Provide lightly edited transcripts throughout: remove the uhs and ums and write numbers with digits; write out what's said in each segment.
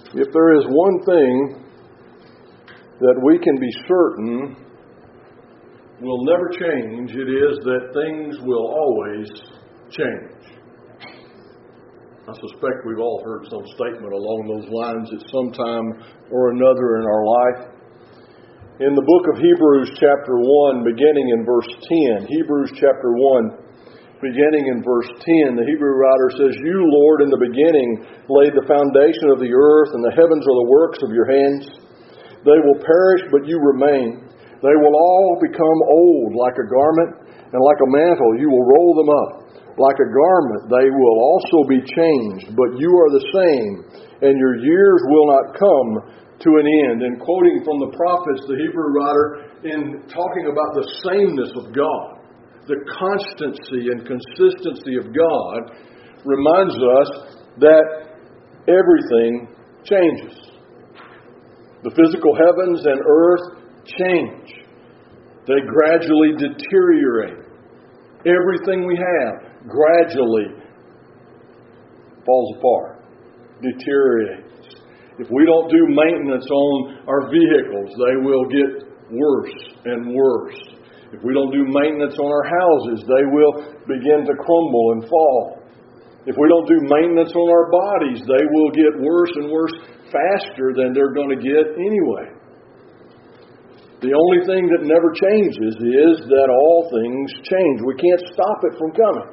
If there is one thing that we can be certain will never change, it is that things will always change. I suspect we've all heard some statement along those lines at some time or another in our life. In the book of Hebrews chapter 1, beginning in verse 10, Hebrews chapter 1, beginning in verse 10, the Hebrew writer says, "You, Lord, in the beginning laid the foundation of the earth, and the heavens are the works of your hands. They will perish, but you remain. They will all become old like a garment, and like a mantle you will roll them up. Like a garment they will also be changed, but you are the same, and your years will not come to an end." And quoting from the prophets, the Hebrew writer, in talking about the sameness of God, the constancy and consistency of God, reminds us that everything changes. The physical heavens and earth change. They gradually deteriorate. Everything we have gradually falls apart, deteriorates. If we don't do maintenance on our vehicles, they will get worse and worse. If we don't do maintenance on our houses, they will begin to crumble and fall. If we don't do maintenance on our bodies, they will get worse and worse faster than they're going to get anyway. The only thing that never changes is that all things change. We can't stop it from coming.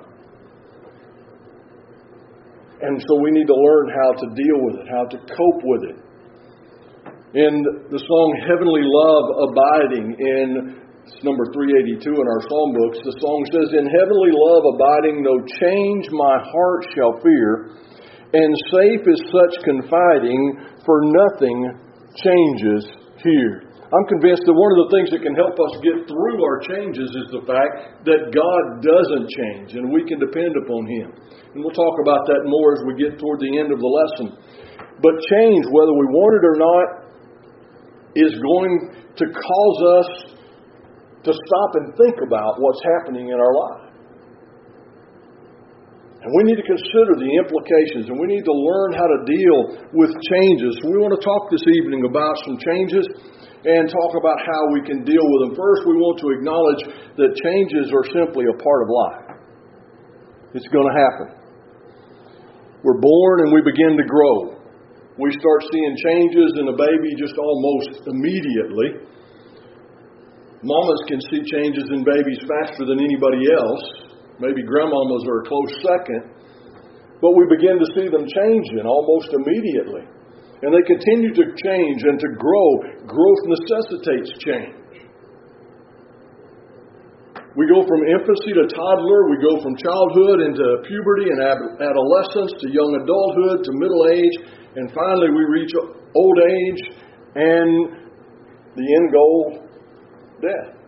And so we need to learn how to deal with it, how to cope with it. In the song Heavenly Love Abiding, in number 382 in our psalm books, the song says, "In heavenly love abiding, no change my heart shall fear, and safe is such confiding, for nothing changes here." I'm convinced that one of the things that can help us get through our changes is the fact that God doesn't change, and we can depend upon Him. And we'll talk about that more as we get toward the end of the lesson. But change, whether we want it or not, is going to cause us to stop and think about what's happening in our life. And we need to consider the implications, and we need to learn how to deal with changes. So we want to talk this evening about some changes and talk about how we can deal with them. First, we want to acknowledge that changes are simply a part of life. It's going to happen. We're born and we begin to grow. We start seeing changes in a baby just almost immediately. Mamas can see changes in babies faster than anybody else. Maybe grandmamas are a close second. But we begin to see them changing almost immediately. And they continue to change and to grow. Growth necessitates change. We go from infancy to toddler. We go from childhood into puberty and adolescence to young adulthood to middle age. And finally we reach old age and the end goal, death.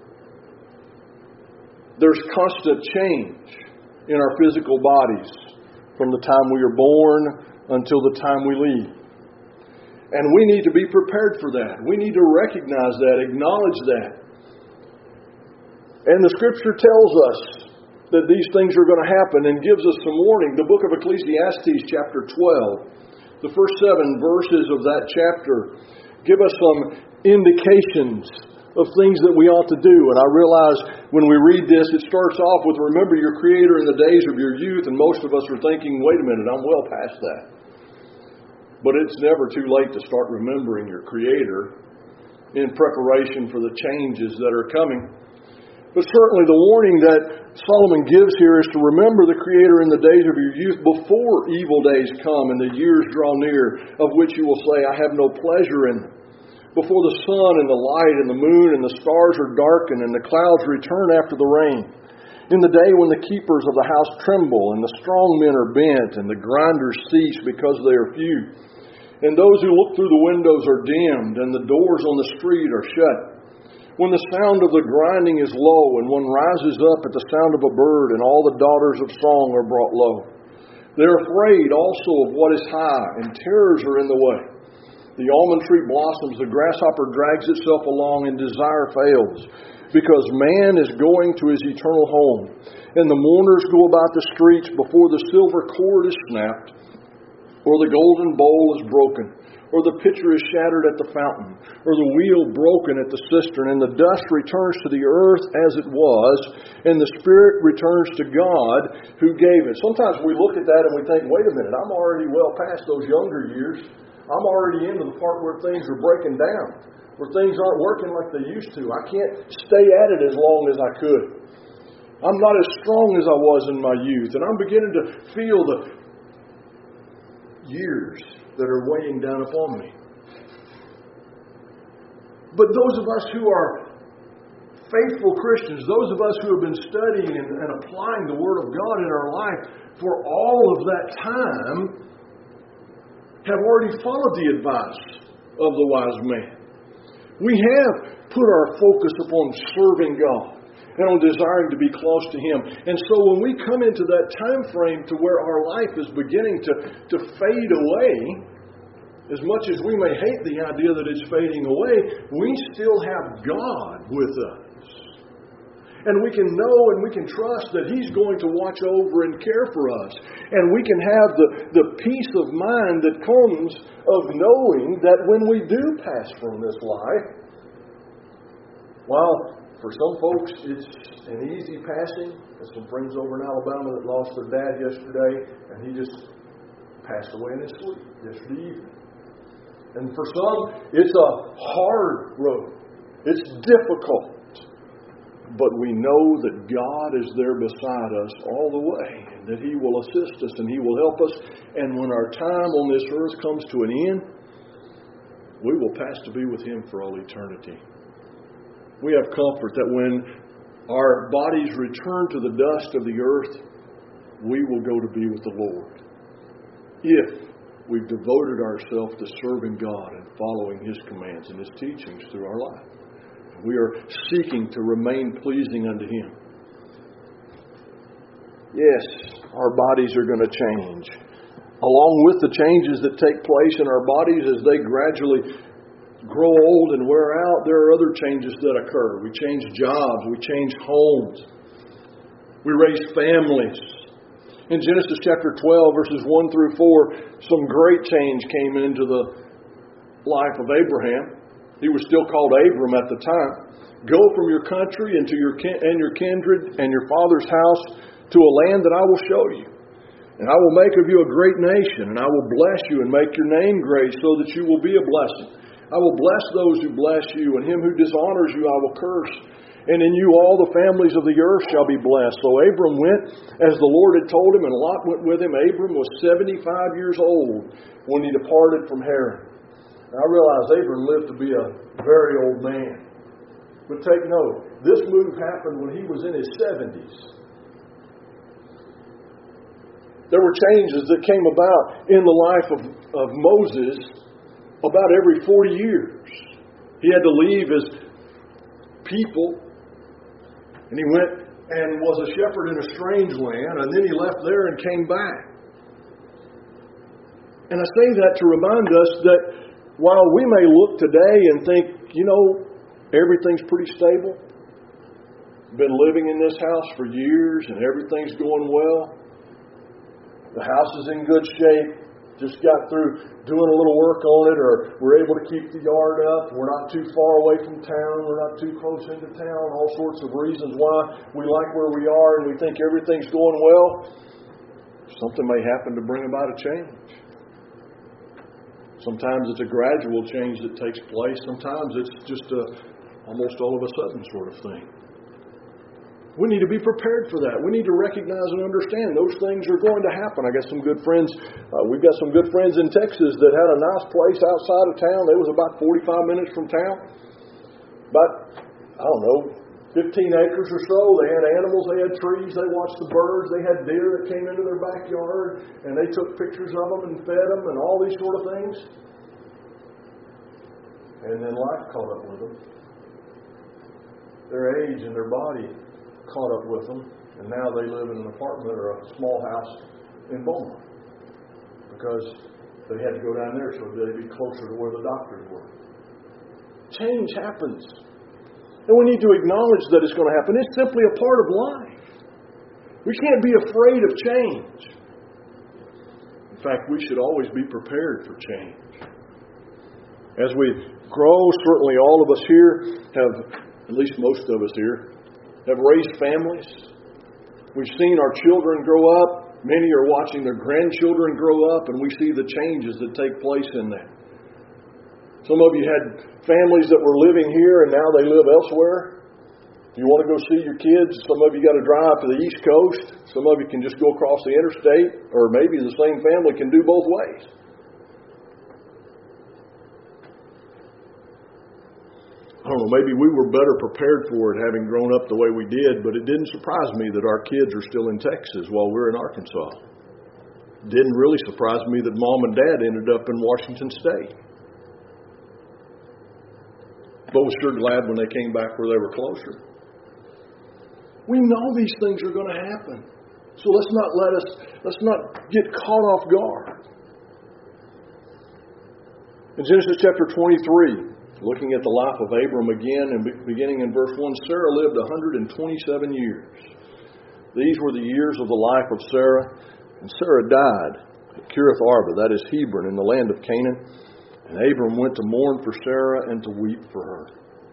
There's constant change in our physical bodies from the time we are born until the time we leave. And we need to be prepared for that. We need to recognize that, acknowledge that. And the Scripture tells us that these things are going to happen and gives us some warning. The book of Ecclesiastes chapter 12, the first 7 verses of that chapter give us some indications of things that we ought to do. And I realize when we read this, it starts off with, "Remember your Creator in the days of your youth." And most of us are thinking, wait a minute, I'm well past that. But it's never too late to start remembering your Creator in preparation for the changes that are coming. But certainly the warning that Solomon gives here is to remember the Creator in the days of your youth before evil days come and the years draw near, of which you will say, "I have no pleasure in them." Before the sun and the light and the moon and the stars are darkened and the clouds return after the rain. In the day when the keepers of the house tremble and the strong men are bent and the grinders cease because they are few. And those who look through the windows are dimmed and the doors on the street are shut. When the sound of the grinding is low and one rises up at the sound of a bird and all the daughters of song are brought low. They are afraid also of what is high and terrors are in the way. The almond tree blossoms, the grasshopper drags itself along, and desire fails, because man is going to his eternal home, and the mourners go about the streets before the silver cord is snapped, or the golden bowl is broken, or the pitcher is shattered at the fountain, or the wheel broken at the cistern, and the dust returns to the earth as it was, and the spirit returns to God who gave it. Sometimes we look at that and we think, wait a minute, I'm already well past those younger years. I'm already into the part where things are breaking down, where things aren't working like they used to. I can't stay at it as long as I could. I'm not as strong as I was in my youth, and I'm beginning to feel the years that are weighing down upon me. But those of us who are faithful Christians, those of us who have been studying and applying the Word of God in our life for all of that time, have already followed the advice of the wise man. We have put our focus upon serving God and on desiring to be close to Him. And so when we come into that time frame to where our life is beginning to fade away, as much as we may hate the idea that it's fading away, we still have God with us. And we can know and we can trust that He's going to watch over and care for us. And we can have the peace of mind that comes of knowing that when we do pass from this life, while for some folks it's an easy passing. There's some friends over in Alabama that lost their dad yesterday, and he just passed away in his sleep yesterday evening. And for some, it's a hard road. It's difficult. But we know that God is there beside us all the way, and that He will assist us and He will help us. And when our time on this earth comes to an end, we will pass to be with Him for all eternity. We have comfort that when our bodies return to the dust of the earth, we will go to be with the Lord. If we've devoted ourselves to serving God and following His commands and His teachings through our life. We are seeking to remain pleasing unto Him. Yes, our bodies are going to change. Along with the changes that take place in our bodies as they gradually grow old and wear out, there are other changes that occur. We change jobs. We change homes. We raise families. In Genesis chapter 12, verses 1 through 4, some great change came into the life of Abraham. He was still called Abram at the time. Go from your country and your kindred and your father's house to a land that I will show you. And I will make of you a great nation, and I will bless you and make your name great so that you will be a blessing. I will bless those who bless you, and him who dishonors you I will curse. And in you all the families of the earth shall be blessed. So Abram went as the Lord had told him, and Lot went with him. Abram was 75 years old when he departed from Haran. Now, I realize Abram lived to be a very old man. But take note, this move happened when he was in his 70s. There were changes that came about in the life of Moses about every 40 years. He had to leave his people, and he went and was a shepherd in a strange land, and then he left there and came back. And I say that to remind us that while we may look today and think, everything's pretty stable, been living in this house for years and everything's going well, the house is in good shape, just got through doing a little work on it, or we're able to keep the yard up, we're not too far away from town, we're not too close into town, all sorts of reasons why we like where we are and we think everything's going well, something may happen to bring about a change. Sometimes it's a gradual change that takes place. Sometimes it's just almost all of a sudden sort of thing. We need to be prepared for that. We need to recognize and understand those things are going to happen. I got some good friends. We've got some good friends in Texas that had a nice place outside of town. It was about 45 minutes from town. About, 15 acres or so. They had animals, they had trees, they watched the birds, they had deer that came into their backyard, and they took pictures of them and fed them and all these sort of things. And then life caught up with them. Their age and their body caught up with them, and now they live in an apartment or a small house in Beaumont because they had to go down there so they'd be closer to where the doctors were. Change happens. And we need to acknowledge that it's going to happen. It's simply a part of life. We can't be afraid of change. In fact, we should always be prepared for change. As we grow, certainly all of us here have, at least most of us here, have raised families. We've seen our children grow up. Many are watching their grandchildren grow up, and we see the changes that take place in that. Some of you had families that were living here and now they live elsewhere. If you want to go see your kids, some of you got to drive to the East Coast. Some of you can just go across the interstate, or maybe the same family can do both ways. I don't know, maybe we were better prepared for it having grown up the way we did, but it didn't surprise me that our kids are still in Texas while we're in Arkansas. It didn't really surprise me that Mom and Dad ended up in Washington State. But was sure glad when they came back where they were closer. We know these things are going to happen. So let's not get caught off guard. In Genesis chapter 23, looking at the life of Abram again, and beginning in verse 1, Sarah lived 127 years. These were the years of the life of Sarah. And Sarah died at Kiriath Arba, that is Hebron, in the land of Canaan. And Abram went to mourn for Sarah and to weep for her.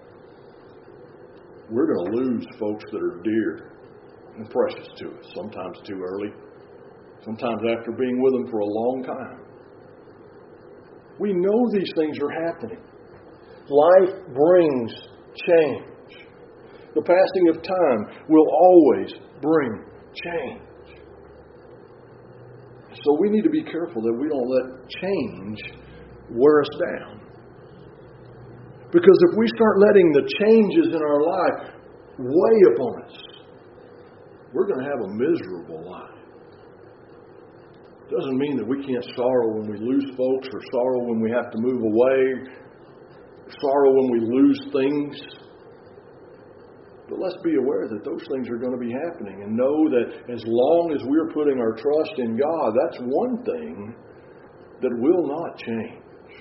We're going to lose folks that are dear and precious to us, sometimes too early, sometimes after being with them for a long time. We know these things are happening. Life brings change. The passing of time will always bring change. So we need to be careful that we don't let change wear us down. Because if we start letting the changes in our life weigh upon us, we're going to have a miserable life. Doesn't mean that we can't sorrow when we lose folks, or sorrow when we have to move away, sorrow when we lose things. But let's be aware that those things are going to be happening, and know that as long as we're putting our trust in God, that's one thing that will not change.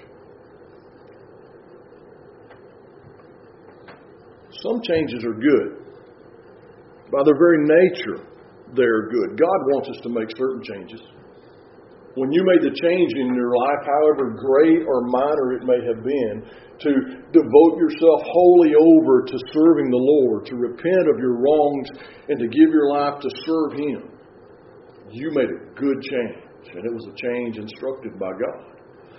Some changes are good. By their very nature, they're good. God wants us to make certain changes. When you made the change in your life, however great or minor it may have been, to devote yourself wholly over to serving the Lord, to repent of your wrongs, and to give your life to serve Him, you made a good change. And it was a change instructed by God.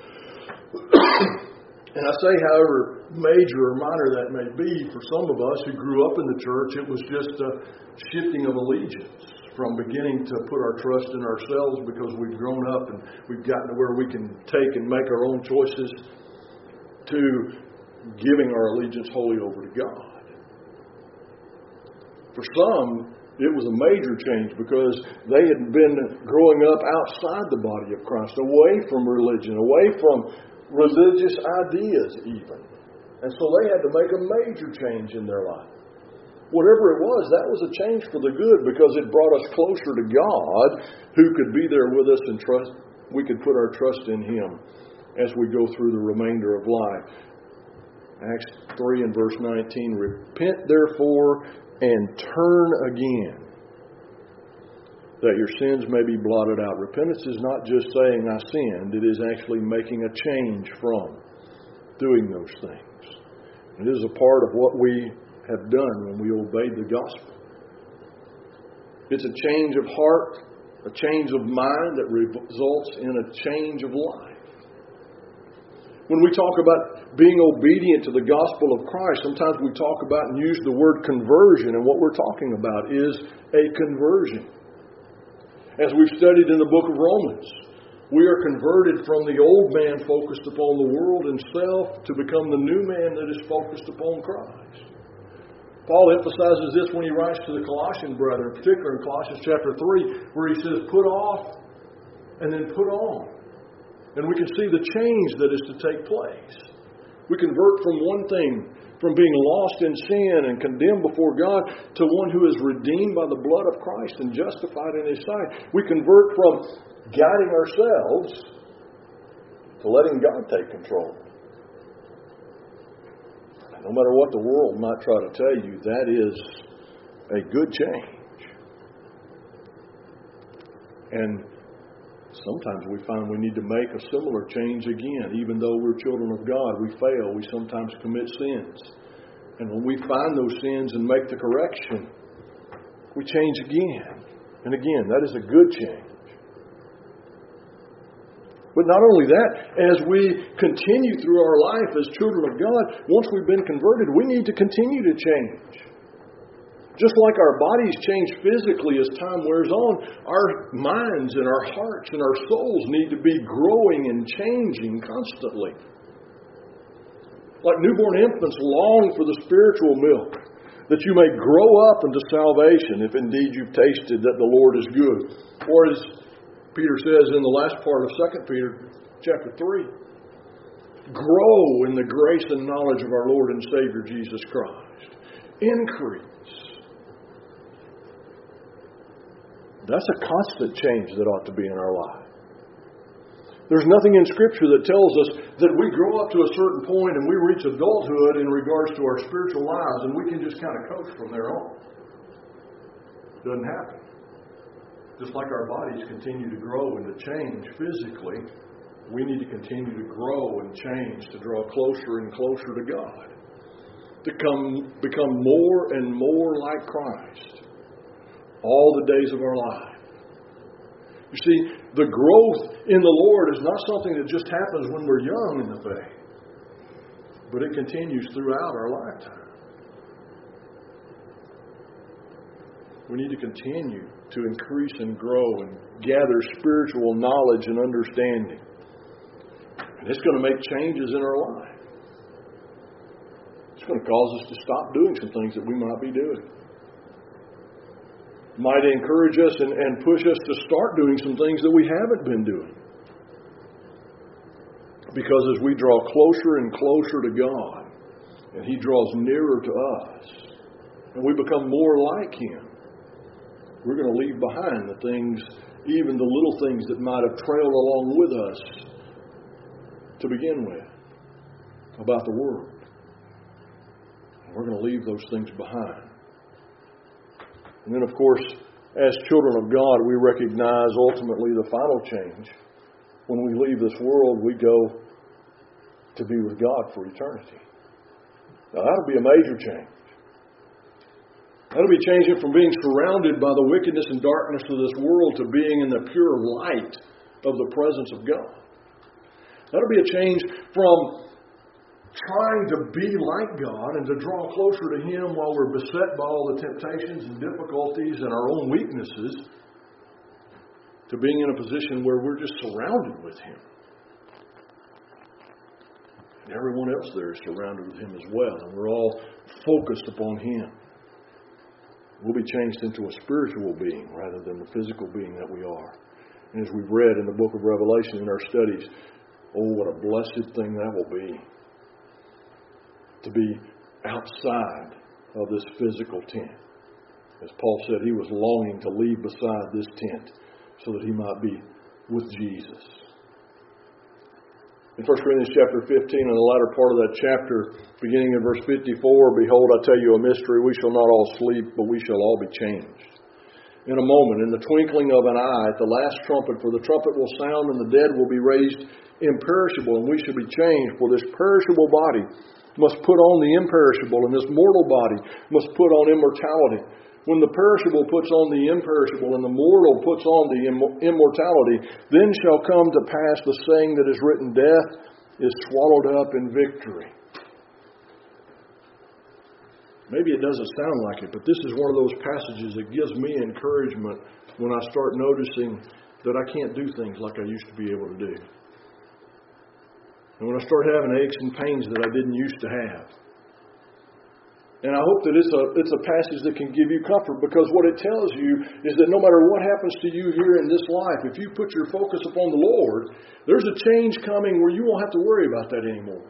And I say, however major or minor that may be, for some of us who grew up in the church, it was just a shifting of allegiance from beginning to put our trust in ourselves because we've grown up and we've gotten to where we can take and make our own choices, to giving our allegiance wholly over to God. For some, it was a major change because they had been growing up outside the body of Christ, away from religion, away from religious ideas even. And so they had to make a major change in their life. Whatever it was, that was a change for the good because it brought us closer to God, who could be there with us and trust. We could put our trust in Him as we go through the remainder of life. Acts 3 and verse 19, repent therefore and turn again, that your sins may be blotted out. Repentance is not just saying I sinned, it is actually making a change from doing those things. It is a part of what we have done when we obeyed the gospel. It's a change of heart, a change of mind that results in a change of life. When we talk about being obedient to the gospel of Christ, sometimes we talk about and use the word conversion, and what we're talking about is a conversion. As we've studied in the book of Romans, we are converted from the old man focused upon the world and self to become the new man that is focused upon Christ. Paul emphasizes this when he writes to the Colossian brethren, in particular in Colossians chapter 3, where he says, put off and then put on. And we can see the change that is to take place. We convert from one thing, from being lost in sin and condemned before God, to one who is redeemed by the blood of Christ and justified in His sight. We convert from guiding ourselves to letting God take control. No matter what the world might try to tell you, that is a good change. And sometimes we find we need to make a similar change again. Even though we're children of God, we fail. We sometimes commit sins. And when we find those sins and make the correction, we change again. And again, that is a good change. But not only that, as we continue through our life as children of God, once we've been converted, we need to continue to change. Just like our bodies change physically as time wears on, our minds and our hearts and our souls need to be growing and changing constantly. Like newborn infants long for the spiritual milk, that you may grow up into salvation, if indeed you've tasted that the Lord is good. Or as Peter says in the last part of 2 Peter chapter 3, grow in the grace and knowledge of our Lord and Savior Jesus Christ. Increase. That's a constant change that ought to be in our life. There's nothing in Scripture that tells us that we grow up to a certain point and we reach adulthood in regards to our spiritual lives and we can just kind of coast from there on. Doesn't happen. Just like our bodies continue to grow and to change physically, we need to continue to grow and change to draw closer and closer to God. To become more and more like Christ all the days of our life. You see, the growth in the Lord is not something that just happens when we're young in the faith, but it continues throughout our lifetime. We need to continue to increase and grow and gather spiritual knowledge and understanding. And it's going to make changes in our life. It's going to cause us to stop doing some things that we might be doing. Might encourage us and push us to start doing some things that we haven't been doing. Because as we draw closer and closer to God, and He draws nearer to us, and we become more like Him, we're going to leave behind the things, even the little things that might have trailed along with us to begin with, about the world. And we're going to leave those things behind. And then, of course, as children of God, we recognize ultimately the final change. When we leave this world, we go to be with God for eternity. Now, that'll be a major change. That'll be changing from being surrounded by the wickedness and darkness of this world to being in the pure light of the presence of God. That'll be a change from trying to be like God and to draw closer to Him while we're beset by all the temptations and difficulties and our own weaknesses, to being in a position where we're just surrounded with Him. And everyone else there is surrounded with Him as well, and we're all focused upon Him. We'll be changed into a spiritual being rather than the physical being that we are. And as we've read in the book of Revelation in our studies, oh, what a blessed thing that will be. To be outside of this physical tent. As Paul said, he was longing to leave beside this tent so that he might be with Jesus. In 1 Corinthians chapter 15, in the latter part of that chapter, beginning in verse 54, behold, I tell you a mystery, we shall not all sleep, but we shall all be changed. In a moment, in the twinkling of an eye, at the last trumpet, for the trumpet will sound, and the dead will be raised imperishable, and we shall be changed. For this perishable body must put on the imperishable, and this mortal body must put on immortality. When the perishable puts on the imperishable, and the mortal puts on the immortality, then shall come to pass the saying that is written, death is swallowed up in victory. Maybe it doesn't sound like it, but this is one of those passages that gives me encouragement when I start noticing that I can't do things like I used to be able to do. And when I start having aches and pains that I didn't used to have. And I hope that it's a passage that can give you comfort, because what it tells you is that no matter what happens to you here in this life, if you put your focus upon the Lord, there's a change coming where you won't have to worry about that anymore.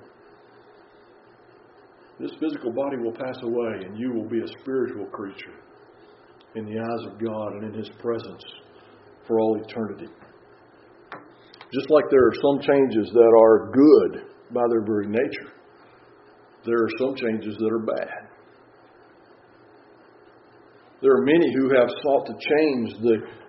This physical body will pass away, and you will be a spiritual creature in the eyes of God and in His presence for all eternity. Just like there are some changes that are good by their very nature, there are some changes that are bad. There are many who have sought to change the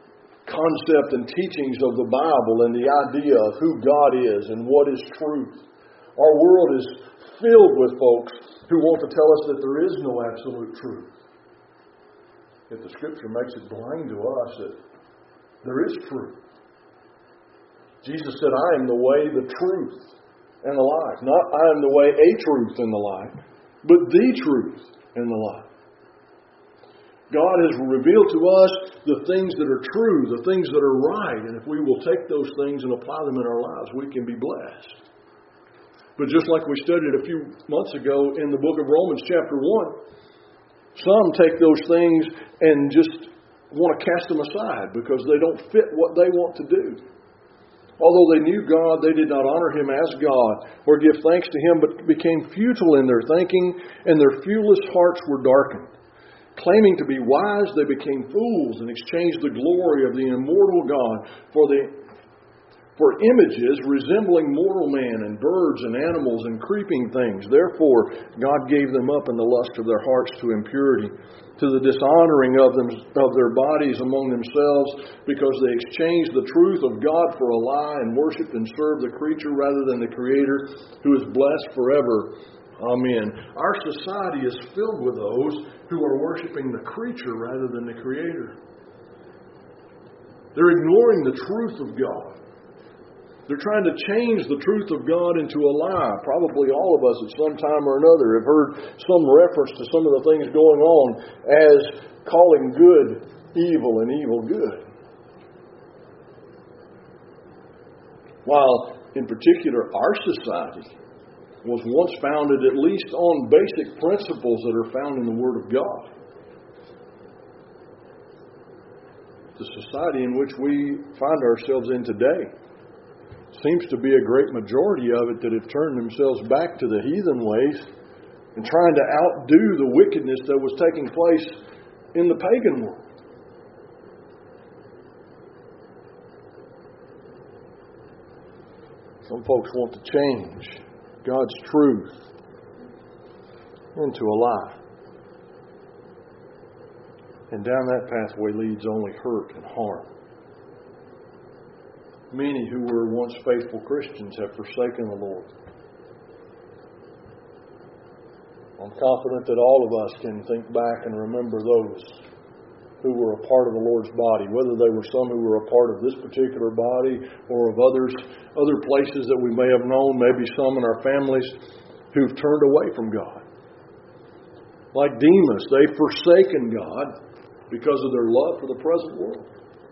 concept and teachings of the Bible and the idea of who God is and what is truth. Our world is filled with folks who want to tell us that there is no absolute truth. Yet the Scripture makes it plain to us that there is truth. Jesus said, I am the way, the truth, and the life. Not I am the way, a truth, and the life, but the truth and the life. God has revealed to us the things that are true, the things that are right, and if we will take those things and apply them in our lives, we can be blessed. But just like we studied a few months ago in the book of Romans chapter 1, some take those things and just want to cast them aside because they don't fit what they want to do. Although they knew God, they did not honor Him as God or give thanks to Him, but became futile in their thinking, and their viewless hearts were darkened. Claiming to be wise, they became fools and exchanged the glory of the immortal God for images resembling mortal man and birds and animals and creeping things. Therefore, God gave them up in the lust of their hearts to impurity, to the dishonoring of their bodies among themselves, because they exchanged the truth of God for a lie and worshipped and served the creature rather than the Creator, who is blessed forever. Amen. Our society is filled with those who are worshiping the creature rather than the Creator. They're ignoring the truth of God. They're trying to change the truth of God into a lie. Probably all of us at some time or another have heard some reference to some of the things going on as calling good evil and evil good. While, in particular, our society was once founded at least on basic principles that are found in the Word of God. The society in which we find ourselves in today seems to be a great majority of it that have turned themselves back to the heathen ways and trying to outdo the wickedness that was taking place in the pagan world. Some folks want to change God's truth into a lie. And down that pathway leads only hurt and harm. Many who were once faithful Christians have forsaken the Lord. I'm confident that all of us can think back and remember those who were a part of the Lord's body, whether they were some who were a part of this particular body or of other places that we may have known, maybe some in our families who've turned away from God. Like Demas, they've forsaken God because of their love for the present world.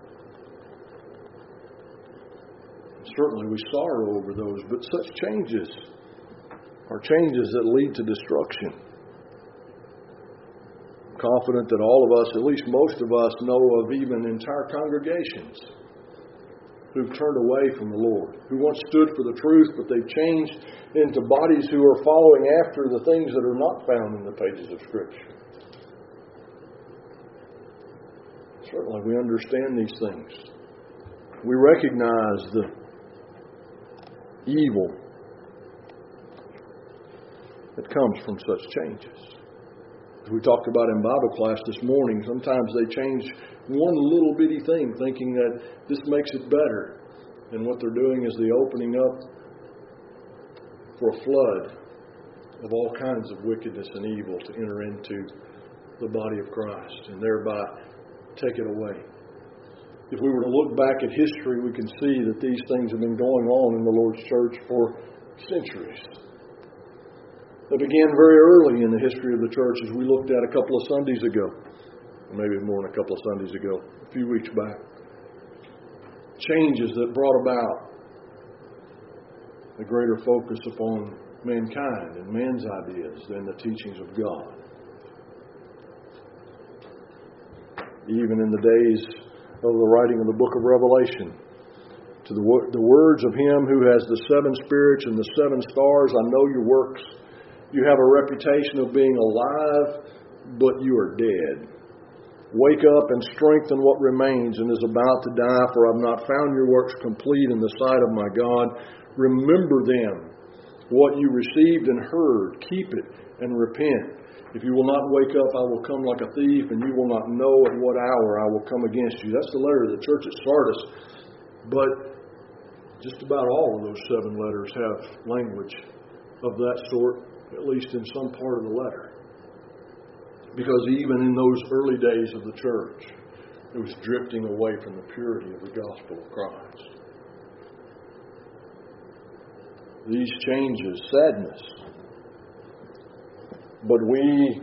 Certainly we sorrow over those, but such changes are changes that lead to destruction. I'm confident that all of us, at least most of us, know of even entire congregations who've turned away from the Lord, who once stood for the truth, but they've changed into bodies who are following after the things that are not found in the pages of Scripture. Certainly we understand these things. We recognize the evil that comes from such changes. As we talked about in Bible class this morning, sometimes they change one little bitty thing thinking that this makes it better. And what they're doing is the opening up for a flood of all kinds of wickedness and evil to enter into the body of Christ and thereby take it away. If we were to look back at history, we can see that these things have been going on in the Lord's church for centuries. They began very early in the history of the church, as we looked at a couple of Sundays ago. Maybe more than a couple of Sundays ago, a few weeks back. Changes that brought about a greater focus upon mankind and man's ideas than the teachings of God. Even in the days of the writing of the book of Revelation, to the words of Him who has the 7 spirits and the 7 stars, I know your works. You have a reputation of being alive, but you are dead. Wake up and strengthen what remains and is about to die, for I have not found your works complete in the sight of my God. Remember them, what you received and heard, keep it and repent. If you will not wake up, I will come like a thief, and you will not know at what hour I will come against you. That's the letter of the church at Sardis. But just about all of those 7 letters have language of that sort, at least in some part of the letter. Because even in those early days of the church, it was drifting away from the purity of the gospel of Christ. These changes, sadness. But we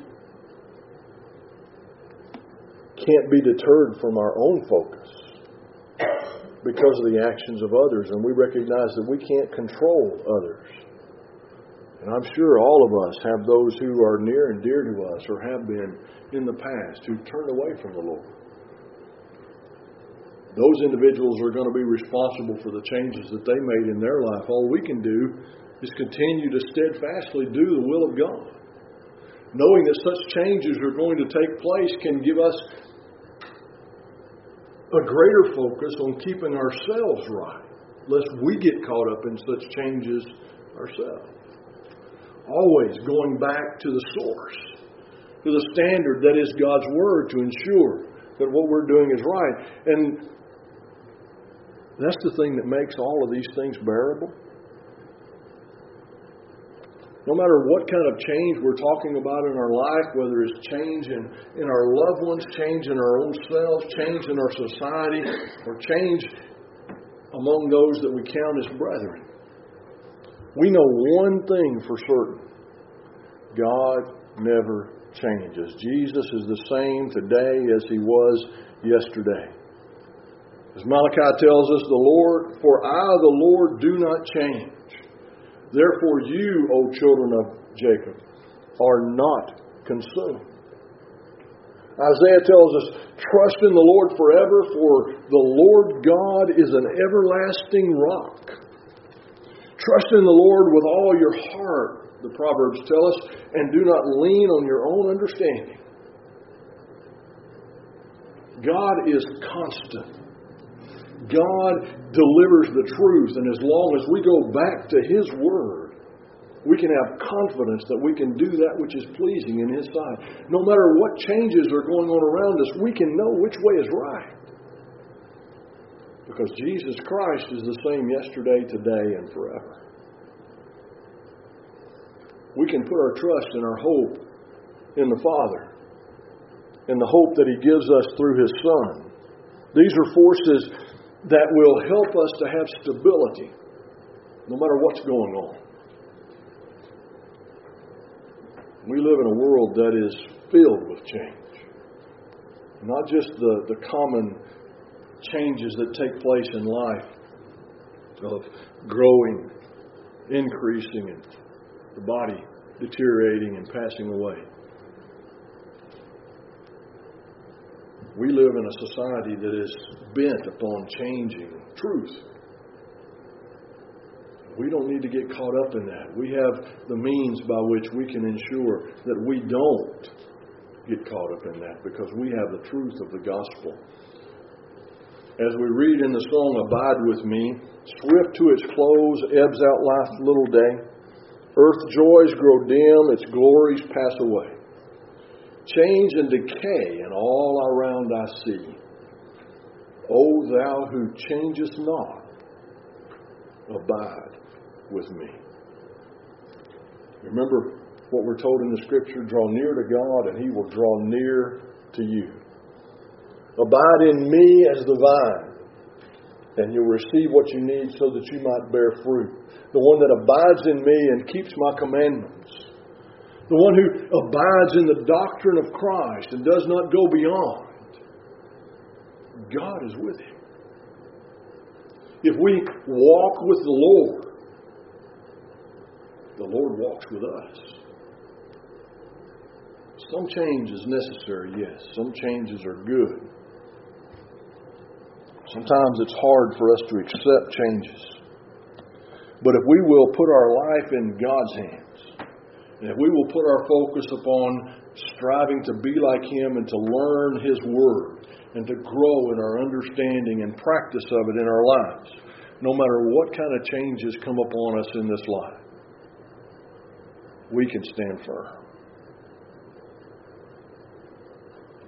can't be deterred from our own focus because of the actions of others, and we recognize that we can't control others. And I'm sure all of us have those who are near and dear to us, or have been in the past, who turned away from the Lord. Those individuals are going to be responsible for the changes that they made in their life. All we can do is continue to steadfastly do the will of God. Knowing that such changes are going to take place can give us a greater focus on keeping ourselves right, lest we get caught up in such changes ourselves. Always going back to the source, to the standard that is God's Word, to ensure that what we're doing is right. And that's the thing that makes all of these things bearable. No matter what kind of change we're talking about in our life, whether it's change in our loved ones, change in our own selves, change in our society, or change among those that we count as brethren, we know one thing for certain. God never changes. Jesus is the same today as He was yesterday. As Malachi tells us, for I, the Lord, do not change. Therefore you, O children of Jacob, are not consumed. Isaiah tells us, trust in the Lord forever, for the Lord God is an everlasting rock. Trust in the Lord with all your heart, the Proverbs tell us, and do not lean on your own understanding. God is constant. God delivers the truth, and as long as we go back to His Word, we can have confidence that we can do that which is pleasing in His sight. No matter what changes are going on around us, we can know which way is right. Because Jesus Christ is the same yesterday, today, and forever. We can put our trust and our hope in the Father, in the hope that He gives us through His Son. These are forces that will help us to have stability no matter what's going on. We live in a world that is filled with change. Not just the common changes that take place in life of growing, increasing, and the body deteriorating and passing away. We live in a society that is bent upon changing truth. We don't need to get caught up in that. We have the means by which we can ensure that we don't get caught up in that, because we have the truth of the gospel. As we read in the song, Abide With Me, swift to its close, ebbs out life's little day. Earth's joys grow dim, its glories pass away. Change and decay, and all around I see. O Thou who changest not, abide with me. Remember what we're told in the Scripture, draw near to God and He will draw near to you. Abide in me as the vine, and you'll receive what you need so that you might bear fruit. The one that abides in me and keeps my commandments. The one who abides in the doctrine of Christ and does not go beyond. God is with him. If we walk with the Lord walks with us. Some change is necessary, yes. Some changes are good. Sometimes it's hard for us to accept changes. But if we will put our life in God's hands, and if we will put our focus upon striving to be like Him and to learn His Word and to grow in our understanding and practice of it in our lives, no matter what kind of changes come upon us in this life, we can stand firm.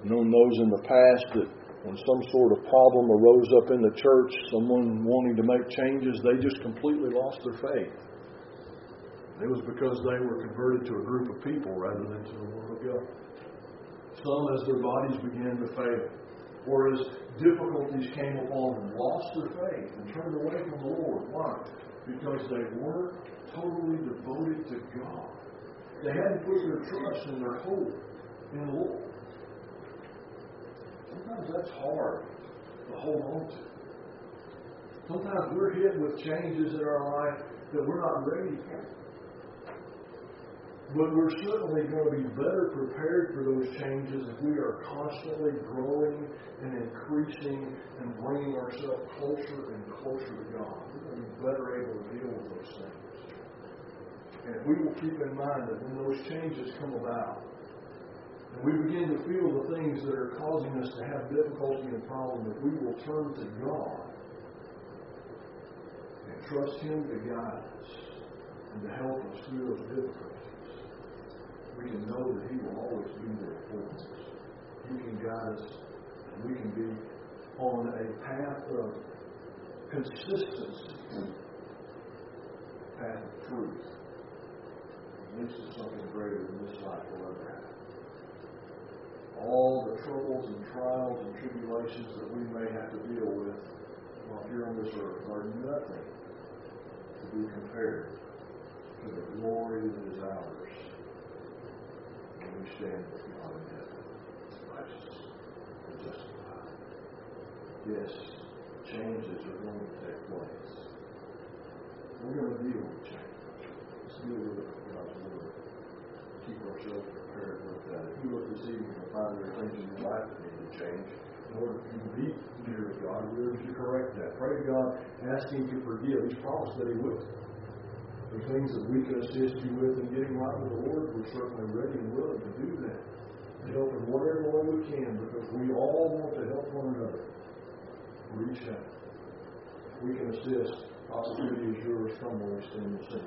known those in the past that when some sort of problem arose up in the church, someone wanting to make changes, they just completely lost their faith. It was because they were converted to a group of people rather than to the Word of God. Some, as their bodies began to fail, or as difficulties came upon them, lost their faith and turned away from the Lord. Why? Because they weren't totally devoted to God. They hadn't put their trust and their hope in the Lord. Sometimes that's hard to hold on to. Sometimes we're hit with changes in our life that we're not ready for. But we're certainly going to be better prepared for those changes if we are constantly growing and increasing and bringing ourselves closer and closer to God. We're going to be better able to deal with those things. And if we will keep in mind that when those changes come about, and we begin to feel the things that are causing us to have difficulty and problem, that we will turn to God and trust Him to guide us and to help us through those difficulties. We can know that He will always be there for us. He can guide us, and we can be on a path of consistency, path of truth. It leads to something greater than this life will ever have. All the troubles and trials and tribulations that we may have to deal with while here on this earth are nothing to be compared to the glory that is ours when we stand with God in heaven, righteous and justified. Yes, changes are going to take place. We're going to deal with change. Let's deal with it with God's Word. Keep ourselves prepared with that. If you look this evening and find there are things in your life that need to change, in order for you to be near to God, we're going to correct that. Pray to God, ask Him to forgive. He's promised that He will. The things that we can assist you with in getting right with the Lord, we're certainly ready and willing to do that. To help in whatever way we can, because we all want to help one another reach out. If we can assist, opportunity is yours. Come, Lord, stand and sing.